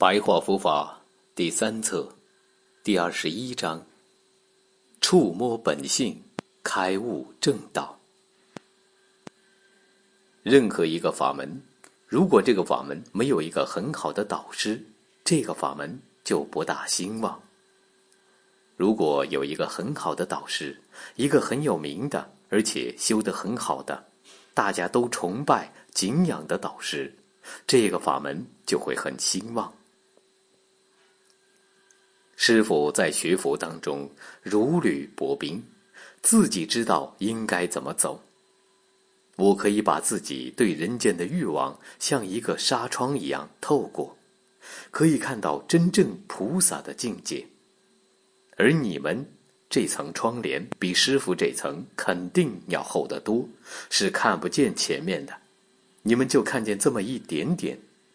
白话佛法第3册第21章，触摸本性，开悟正道。任何一个法门，如果这个法门没有一个很好的导师，这个法门就不大兴旺。如果有一个很好的导师，一个很有名的，而且修得很好的，大家都崇拜敬仰的导师，这个法门就会很兴旺。师父在学佛当中如履薄冰，自己知道应该怎么走。我可以把自己对人间的欲望像一个纱窗一样透过，可以看到真正菩萨的境界。而你们这层窗帘比师父这层肯定要厚得多，是看不见前面的，你们就看见这么一点点。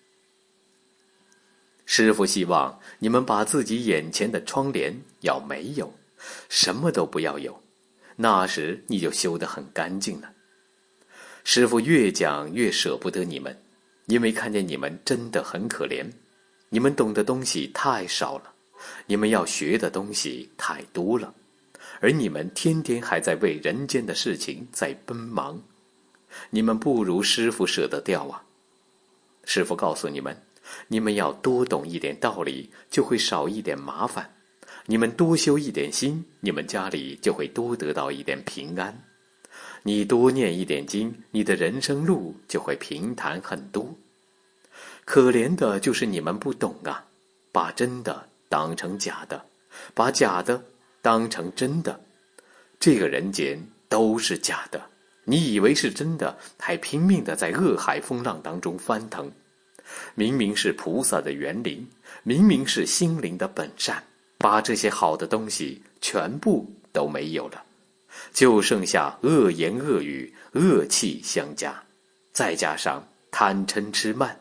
师父希望你们把自己眼前的窗帘要没有，什么都不要有，那时你就修得很干净了。师父越讲越舍不得你们，因为看见你们真的很可怜，你们懂的东西太少了，你们要学的东西太多了，而你们天天还在为人间的事情在奔忙，你们不如师父舍得掉啊。师父告诉你们，你们要多懂一点道理，就会少一点麻烦；你们多修一点心，你们家里就会多得到一点平安；你多念一点经，你的人生路就会平坦很多。可怜的就是你们不懂啊，把真的当成假的，把假的当成真的。这个人间都是假的，你以为是真的，还拼命地在恶海风浪当中翻腾。明明是菩萨的园林，明明是心灵的本善，把这些好的东西全部都没有了，就剩下恶言恶语，恶气相加，再加上贪嗔痴慢。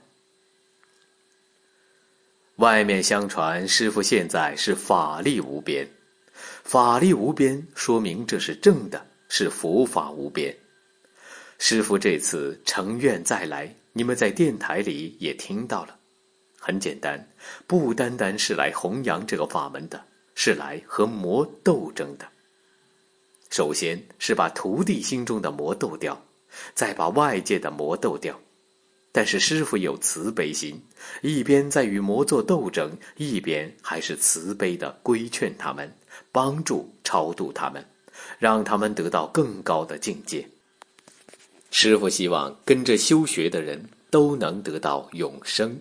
外面相传师父现在是法力无边，法力无边说明这是正的，是佛法无边。师父这次乘愿再来，你们在电台里也听到了。很简单，不单单是来弘扬这个法门的，是来和魔斗争的。首先是把徒弟心中的魔斗掉，再把外界的魔斗掉。但是师父有慈悲心，一边在与魔做斗争，一边还是慈悲地规劝他们，帮助超度他们，让他们得到更高的境界。师父希望跟着修学的人都能得到永生。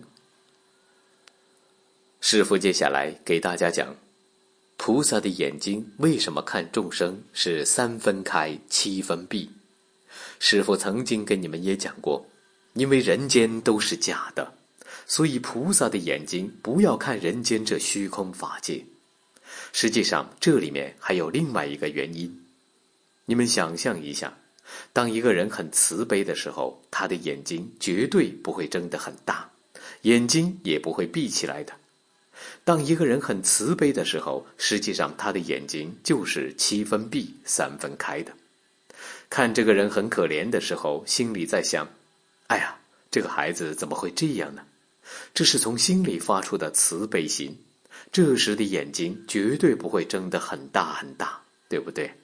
师父接下来给大家讲，菩萨的眼睛为什么看众生是3分开7分闭。师父曾经跟你们也讲过，因为人间都是假的，所以菩萨的眼睛不要看人间这虚空法界。实际上这里面还有另外一个原因。你们想象一下，当一个人很慈悲的时候，他的眼睛绝对不会睁得很大，眼睛也不会闭起来的。当一个人很慈悲的时候，实际上他的眼睛就是7分闭3分开的。看这个人很可怜的时候，心里在想，哎呀，这个孩子怎么会这样呢？这是从心里发出的慈悲心，这时的眼睛绝对不会睁得很大很大，对不对？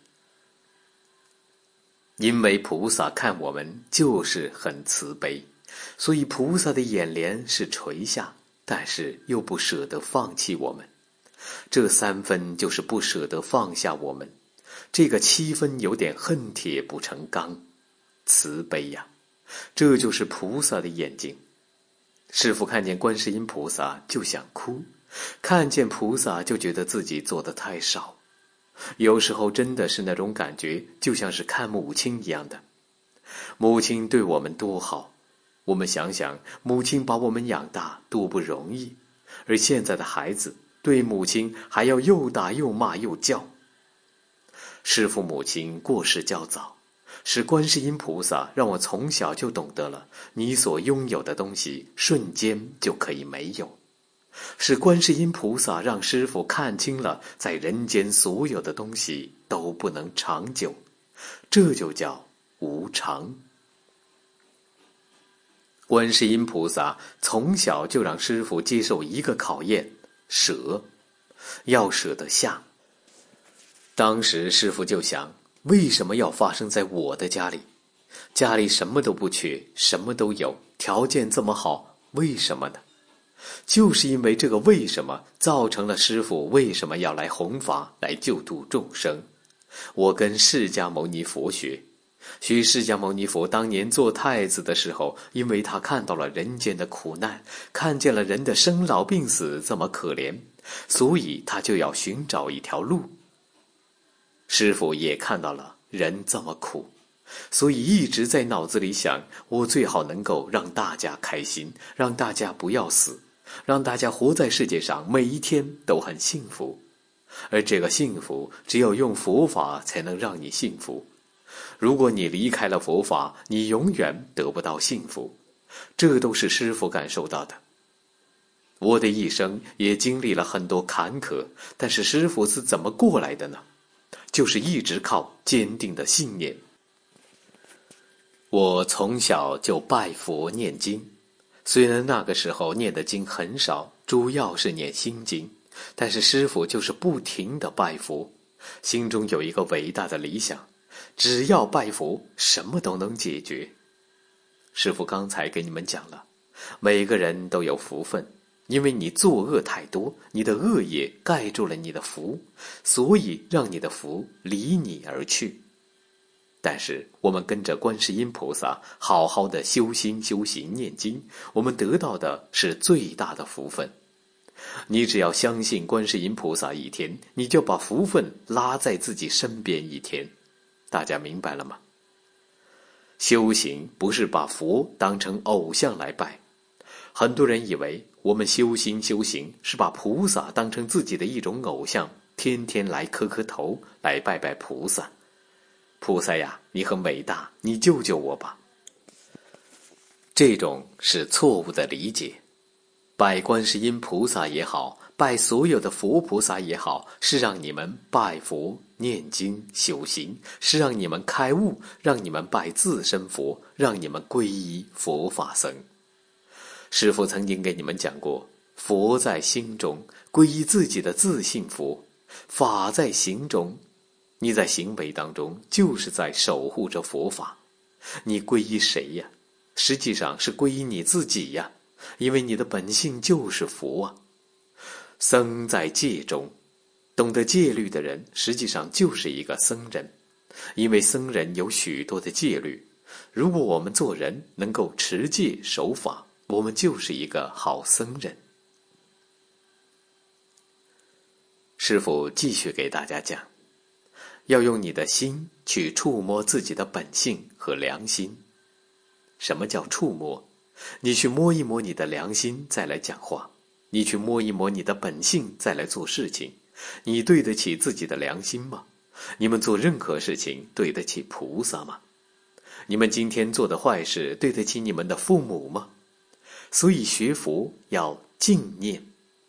因为菩萨看我们就是很慈悲，所以菩萨的眼帘是垂下，但是又不舍得放弃我们。这3分就是不舍得放下我们，这个7分有点恨铁不成钢，慈悲呀，这就是菩萨的眼睛。师父看见观世音菩萨就想哭，看见菩萨就觉得自己做得太少。有时候真的是那种感觉，就像是看母亲一样的。母亲对我们多好，我们想想，母亲把我们养大多不容易，而现在的孩子对母亲还要又打又骂又叫。师父母亲过世较早，是观世音菩萨让我从小就懂得了，你所拥有的东西瞬间就可以没有。是观世音菩萨让师父看清了，在人间所有的东西都不能长久，这就叫无常。 观世音菩萨从小就让师父接受一个考验，舍，要舍得下。当时师父就想，为什么要发生在我的家里？家里什么都不缺，什么都有，条件这么好，为什么呢？就是因为这个为什么，造成了师父为什么要来弘法，来救度众生。我跟释迦牟尼佛学释迦牟尼佛当年做太子的时候，因为他看到了人间的苦难，看见了人的生老病死这么可怜，所以他就要寻找一条路。师父也看到了人这么苦，所以一直在脑子里想，我最好能够让大家开心，让大家不要死，让大家活在世界上每一天都很幸福。而这个幸福只有用佛法才能让你幸福，如果你离开了佛法，你永远得不到幸福。这都是师父感受到的。我的一生也经历了很多坎坷，但是师父是怎么过来的呢？就是一直靠坚定的信念。我从小就拜佛念经，虽然那个时候念的经很少，主要是念心经，但是师父就是不停地拜佛，心中有一个伟大的理想，只要拜佛，什么都能解决。师父刚才给你们讲了，每个人都有福分，因为你作恶太多，你的恶业盖住了你的福，所以让你的福离你而去。但是我们跟着观世音菩萨好好的修心修行念经，我们得到的是最大的福分。你只要相信观世音菩萨一天，你就把福分拉在自己身边一天。大家明白了吗？修行不是把佛当成偶像来拜。很多人以为我们修心修行是把菩萨当成自己的一种偶像，天天来磕磕头，来拜拜菩萨。菩萨呀，你很伟大，你救救我吧。这种是错误的理解。拜观世音菩萨也好，拜所有的佛菩萨也好，是让你们拜佛念经修行，是让你们开悟，让你们拜自身佛，让你们皈依佛法僧。师父曾经给你们讲过，佛在心中，皈依自己的自信佛；法在行中，你在行为当中就是在守护着佛法。你皈依谁呀？实际上是皈依你自己呀，因为你的本性就是佛啊。僧在戒中，懂得戒律的人实际上就是一个僧人，因为僧人有许多的戒律。如果我们做人能够持戒守法，我们就是一个好僧人。师父继续给大家讲，要用你的心去触摸自己的本性和良心。什么叫触摸？你去摸一摸你的良心，再来讲话；你去摸一摸你的本性，再来做事情。你对得起自己的良心吗？你们做任何事情对得起菩萨吗？你们今天做的坏事对得起你们的父母吗？所以学佛要净念。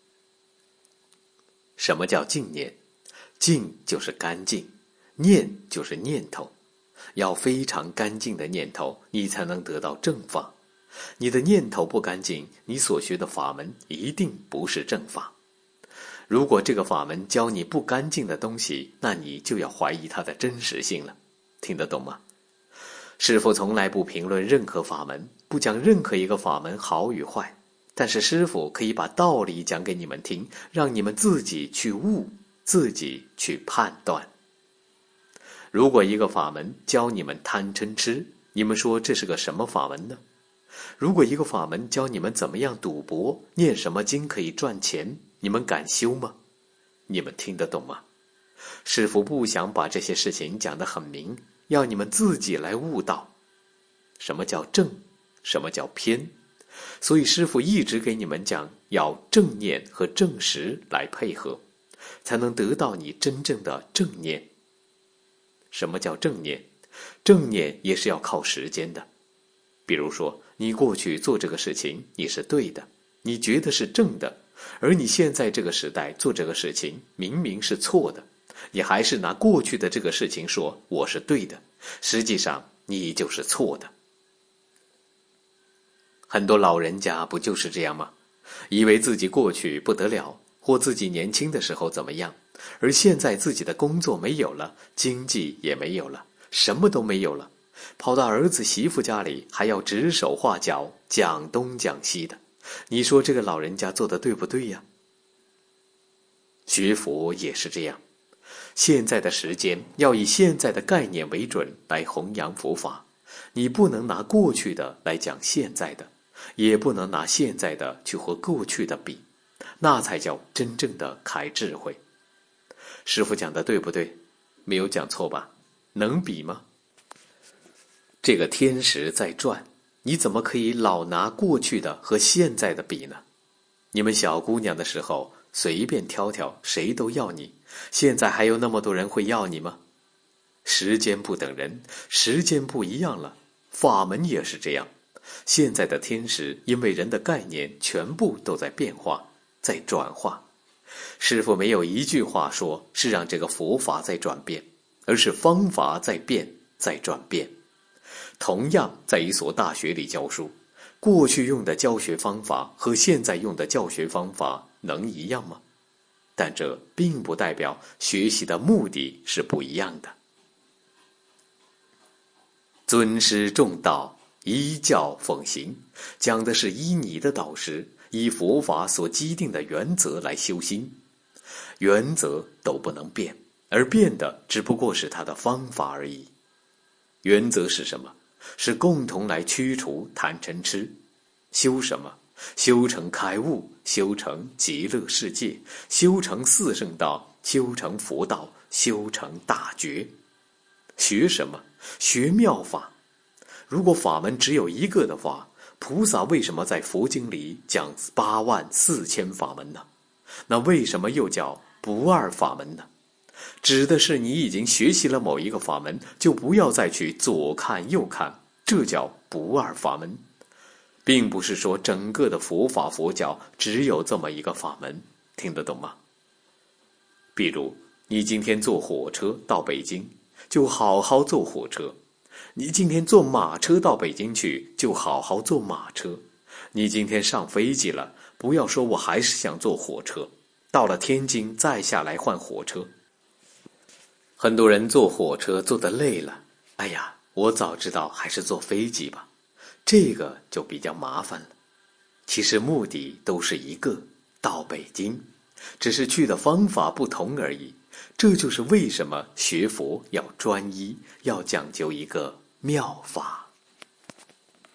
什么叫净念？净就是干净，念就是念头。要非常干净的念头，你才能得到正法。你的念头不干净，你所学的法门一定不是正法。如果这个法门教你不干净的东西，那你就要怀疑它的真实性了。听得懂吗？师父从来不评论任何法门，不讲任何一个法门好与坏，但是师父可以把道理讲给你们听，让你们自己去悟，自己去判断。如果一个法门教你们贪嗔痴，你们说这是个什么法门呢？如果一个法门教你们怎么样赌博，念什么经可以赚钱，你们敢修吗？你们听得懂吗？师父不想把这些事情讲得很明，要你们自己来悟道。什么叫正？什么叫偏？所以师父一直给你们讲，要正念和正识来配合，才能得到你真正的正念。什么叫正念？正念也是要靠时间的。比如说，你过去做这个事情，你是对的，你觉得是正的，而你现在这个时代做这个事情，明明是错的，你还是拿过去的这个事情说我是对的，实际上你就是错的。 很多老人家不就是这样吗？以为自己过去不得了，或自己年轻的时候怎么样，而现在自己的工作没有了，经济也没有了，什么都没有了，跑到儿子媳妇家里还要指手画脚，讲东讲西的。你说这个老人家做的对不对呀？学佛也是这样，现在的时间要以现在的概念为准来弘扬佛法，你不能拿过去的来讲现在的，也不能拿现在的去和过去的比，那才叫真正的开智慧。师父讲的对不对？没有讲错吧？能比吗？这个天时在转，你怎么可以老拿过去的和现在的比呢？你们小姑娘的时候随便挑挑，谁都要你，现在还有那么多人会要你吗？时间不等人，时间不一样了，法门也是这样。现在的天时，因为人的概念全部都在变化，在转化。师父没有一句话说是让这个佛法在转变，而是方法在变，在转变。同样在一所大学里教书，过去用的教学方法和现在用的教学方法能一样吗？但这并不代表学习的目的是不一样的。尊师重道，依教奉行，讲的是依你的导师，以佛法所基定的原则来修心。原则都不能变，而变的只不过是它的方法而已。原则是什么？是共同来驱除贪嗔痴。修什么？修成开悟，修成极乐世界，修成四圣道，修成佛道，修成大觉。学什么？学妙法。如果法门只有一个的话，菩萨为什么在佛经里讲84000法门呢？那为什么又叫不二法门呢？指的是你已经学习了某一个法门，就不要再去左看右看，这叫不二法门。并不是说整个的佛法佛教只有这么一个法门，听得懂吗？比如你今天坐火车到北京，就好好坐火车；你今天坐马车到北京去，就好好坐马车；你今天上飞机了，不要说我还是想坐火车，到了天津再下来换火车。很多人坐火车坐得累了，哎呀，我早知道还是坐飞机吧，这个就比较麻烦了。其实目的都是一个，到北京，只是去的方法不同而已。这就是为什么学佛要专一，要讲究一个妙法。